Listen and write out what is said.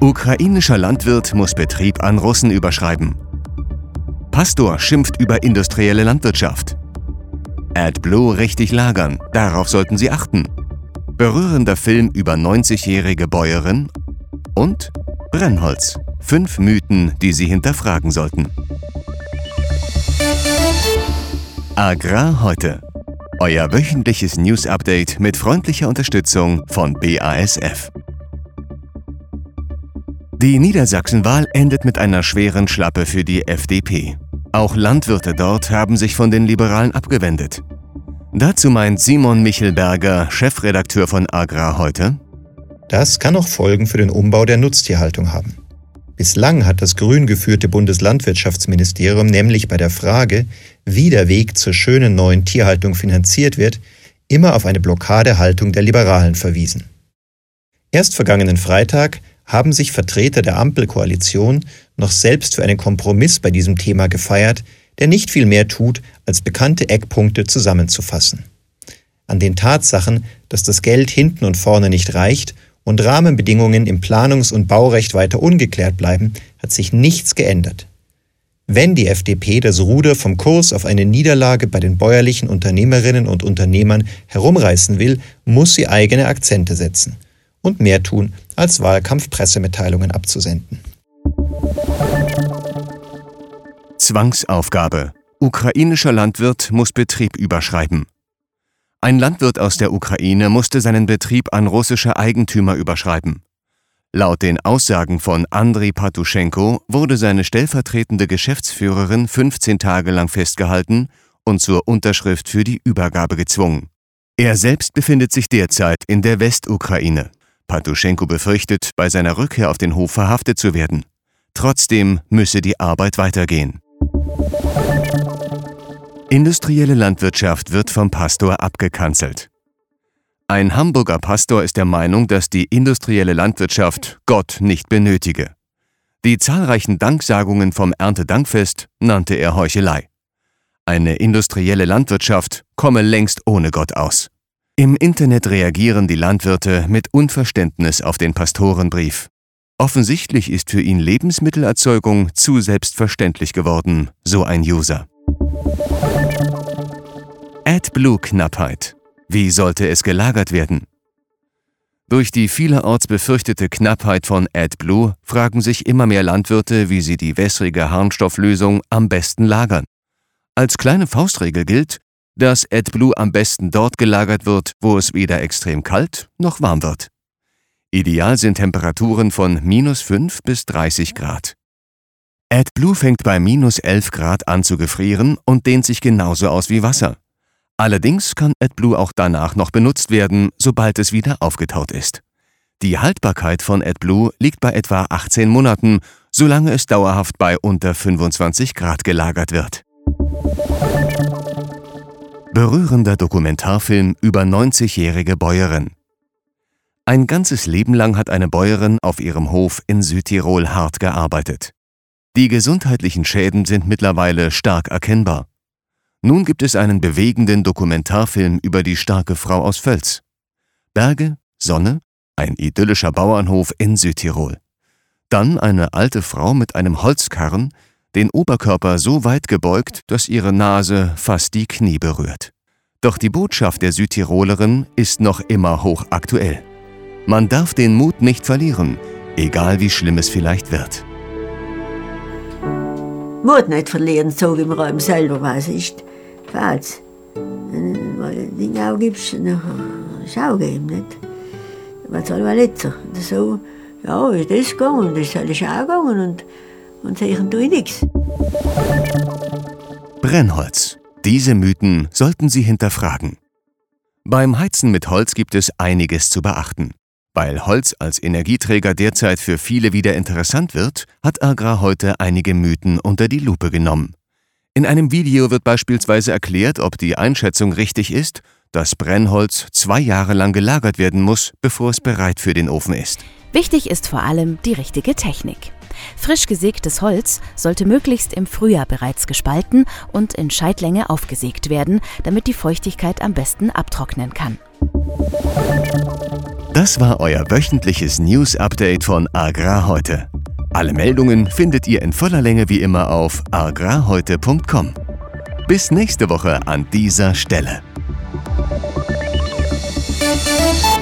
Ukrainischer Landwirt muss Betrieb an Russen überschreiben. Pastor schimpft über industrielle Landwirtschaft. AdBlue richtig lagern, darauf sollten Sie achten. Berührender Film über 90-jährige Bäuerin und Brennholz. 5 Mythen, die Sie hinterfragen sollten. Agrar heute. Euer wöchentliches News-Update mit freundlicher Unterstützung von BASF. Die Niedersachsenwahl endet mit einer schweren Schlappe für die FDP. Auch Landwirte dort haben sich von den Liberalen abgewendet. Dazu meint Simon Michelberger, Chefredakteur von Agrar heute: Das kann auch Folgen für den Umbau der Nutztierhaltung haben. Bislang hat das grün geführte Bundeslandwirtschaftsministerium nämlich bei der Frage, wie der Weg zur schönen neuen Tierhaltung finanziert wird, immer auf eine Blockadehaltung der Liberalen verwiesen. Erst vergangenen Freitag haben sich Vertreter der Ampelkoalition noch selbst für einen Kompromiss bei diesem Thema gefeiert, der nicht viel mehr tut, als bekannte Eckpunkte zusammenzufassen. An den Tatsachen, dass das Geld hinten und vorne nicht reicht und Rahmenbedingungen im Planungs- und Baurecht weiter ungeklärt bleiben, hat sich nichts geändert. Wenn die FDP das Ruder vom Kurs auf eine Niederlage bei den bäuerlichen Unternehmerinnen und Unternehmern herumreißen will, muss sie eigene Akzente setzen und mehr tun, als Wahlkampfpressemitteilungen abzusenden. Zwangsaufgabe. Ukrainischer Landwirt muss Betrieb überschreiben. Ein Landwirt aus der Ukraine musste seinen Betrieb an russische Eigentümer überschreiben. Laut den Aussagen von Andriy Patuschenko wurde seine stellvertretende Geschäftsführerin 15 Tage lang festgehalten und zur Unterschrift für die Übergabe gezwungen. Er selbst befindet sich derzeit in der Westukraine. Patuschenko befürchtet, bei seiner Rückkehr auf den Hof verhaftet zu werden. Trotzdem müsse die Arbeit weitergehen. Industrielle Landwirtschaft wird vom Pastor abgekanzelt. Ein Hamburger Pastor ist der Meinung, dass die industrielle Landwirtschaft Gott nicht benötige. Die zahlreichen Danksagungen vom Erntedankfest nannte er Heuchelei. Eine industrielle Landwirtschaft komme längst ohne Gott aus. Im Internet reagieren die Landwirte mit Unverständnis auf den Pastorenbrief. Offensichtlich ist für ihn Lebensmittelerzeugung zu selbstverständlich geworden, so ein User. AdBlue-Knappheit. Wie sollte es gelagert werden? Durch die vielerorts befürchtete Knappheit von AdBlue fragen sich immer mehr Landwirte, wie sie die wässrige Harnstofflösung am besten lagern. Als kleine Faustregel gilt, dass AdBlue am besten dort gelagert wird, wo es weder extrem kalt noch warm wird. Ideal sind Temperaturen von -5 bis 30 Grad. AdBlue fängt bei -11 Grad an zu gefrieren und dehnt sich genauso aus wie Wasser. Allerdings kann AdBlue auch danach noch benutzt werden, sobald es wieder aufgetaut ist. Die Haltbarkeit von AdBlue liegt bei etwa 18 Monaten, solange es dauerhaft bei unter 25 Grad gelagert wird. Berührender Dokumentarfilm über 90-jährige Bäuerin. Ein ganzes Leben lang hat eine Bäuerin auf ihrem Hof in Südtirol hart gearbeitet. Die gesundheitlichen Schäden sind mittlerweile stark erkennbar. Nun gibt es einen bewegenden Dokumentarfilm über die starke Frau aus Völs. Berge, Sonne, ein idyllischer Bauernhof in Südtirol. Dann eine alte Frau mit einem Holzkarren, den Oberkörper so weit gebeugt, dass ihre Nase fast die Knie berührt. Doch die Botschaft der Südtirolerin ist noch immer hochaktuell. Man darf den Mut nicht verlieren, egal wie schlimm es vielleicht wird. Mut nicht verlieren, so wie man einem selber was ist. Falls. Den auch gibst, noch Schau geben, nicht? Was soll man nicht so? So, ja, ist das gegangen, das soll ich auch gegangen und sicher tue ich nichts. Brennholz. Diese Mythen sollten Sie hinterfragen. Beim Heizen mit Holz gibt es einiges zu beachten. Weil Holz als Energieträger derzeit für viele wieder interessant wird, hat Agrar heute einige Mythen unter die Lupe genommen. In einem Video wird beispielsweise erklärt, ob die Einschätzung richtig ist, dass Brennholz 2 Jahre lang gelagert werden muss, bevor es bereit für den Ofen ist. Wichtig ist vor allem die richtige Technik. Frisch gesägtes Holz sollte möglichst im Frühjahr bereits gespalten und in Scheitlänge aufgesägt werden, damit die Feuchtigkeit am besten abtrocknen kann. Das war euer wöchentliches News-Update von Agrar heute. Alle Meldungen findet ihr in voller Länge wie immer auf agrarheute.com. Bis nächste Woche an dieser Stelle.